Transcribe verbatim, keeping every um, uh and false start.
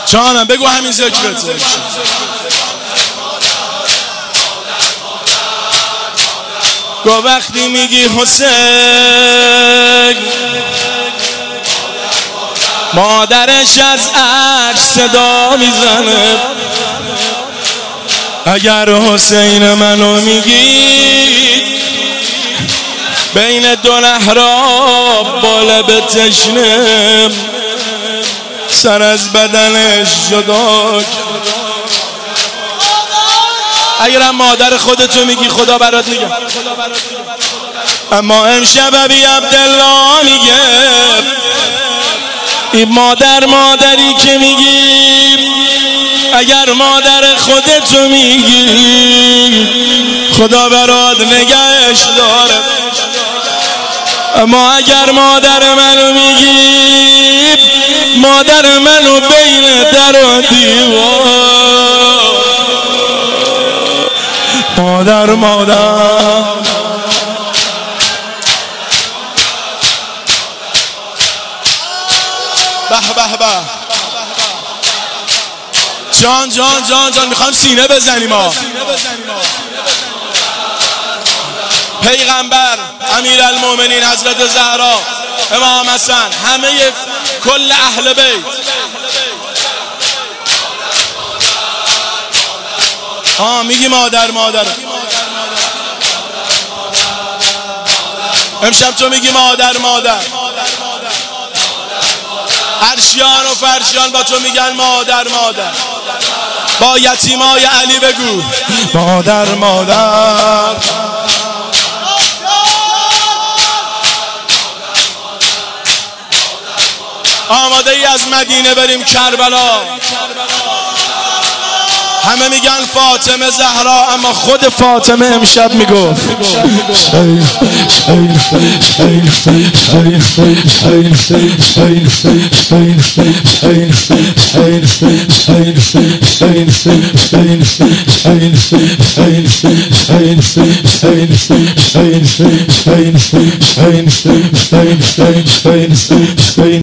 جانم بگو همین ذکرته. گو وقتی میگی حسین مادرش از عرش صدا میزنه. اگر حسین منو میگی بین دو نهراب با لب تشنه سر از بدنش جدا. اگرم مادر خودتو میگی خدا برات میگه. اما امشب ابی عبدالله میگه این مادر مادری که میگی اگر مادر خودتو میگی خدا برات نگهش داره. اما اگر مادر منو میگی مادر منو بین در و دیوار. مادر مادر به به به جان جان جان جان میخوام سینه بزنیم ها. پیغمبر امیرالمومنین حضرت زهرا امام حسن همه کل اهل بیت ها میگی مادر مادر. امشب تو میگی مادر مادر. عرشیان و فرشیان با تو میگن مادر مادر. با یتیمای علی بگو مادر مادر. آماده ای از مدینه بریم کربلا. همه میگن فاطمه زهرا اما خود فاطمه امشب میگفت